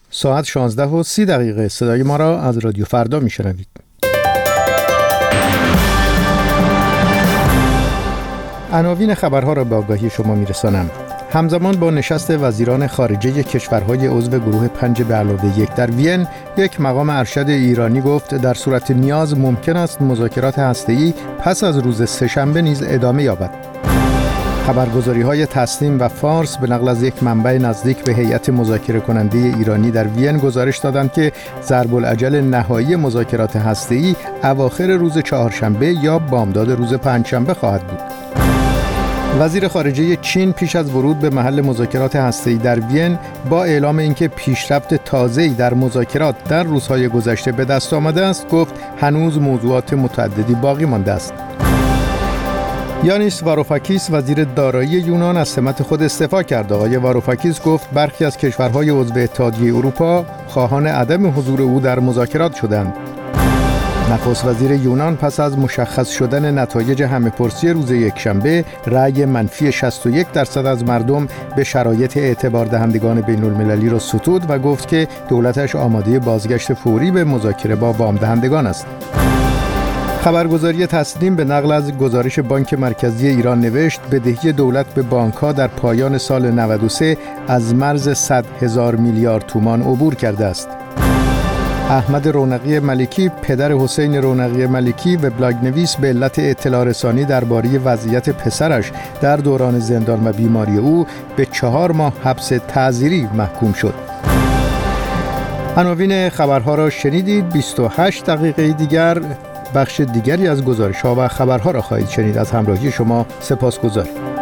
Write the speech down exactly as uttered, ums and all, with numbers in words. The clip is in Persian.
ساعت شانزده و سی دقیقه. صدای ما را از رادیو فردا میشنوید. عناوین خبرها را به آگاهی شما میرسانم. همزمان با نشست وزیران خارجه کشورهای عضو گروه پنج به علاوه یک در وین، یک مقام ارشد ایرانی گفت در صورت نیاز ممکن است مذاکرات هسته‌ای پس از روز سه‌شنبه نیز ادامه یابد. خبرگزاری‌های تسنیم و فارس به نقل از یک منبع نزدیک به هیئت مذاکره کننده ایرانی در وین گزارش دادند که ضرب الاجل نهایی مذاکرات هسته‌ای اواخر روز چهارشنبه یا بامداد روز پنجشنبه خواهد بود. وزیر خارجه چین پیش از ورود به محل مذاکرات هسته‌ای در وین با اعلام اینکه پیشرفت تازه‌ای در مذاکرات در روزهای گذشته به دست آمده است، گفت هنوز موضوعات متعددی باقی مانده است. یانیس واروفاکیس وزیر دارایی یونان از سمت خود استعفا کرد. آقای واروفاکیس گفت برخی از کشورهای عضو اتحادیه اروپا خواهان عدم حضور او در مذاکرات شدند. نخست وزیر یونان پس از مشخص شدن نتایج همه‌پرسی روز یکشنبه رأی منفی شصت و یک درصد از مردم به شرایط اعتبار دهندگان بین المللی را ستود و گفت که دولتش آماده بازگشت فوری به مذاکره با وام دهندگان است. خبرگزاری تسنیم به نقل از گزارش بانک مرکزی ایران نوشت بدهی دولت به بانک‌ها در پایان سال نود و سه از مرز صد هزار میلیارد تومان عبور کرده است. احمد رونقی ملکی پدر حسین رونقی ملکی وبلاگ نویس به علت اطلاع رسانی درباره وضعیت پسرش در دوران زندان و بیماری او به چهار ماه حبس تعزیری محکوم شد. عناوین خبرها را شنیدید. بیست و هشت دقیقه دیگر بخش دیگری از گزارش‌ها و خبرها را خواهید شنید. از همراهی شما سپاسگزارم.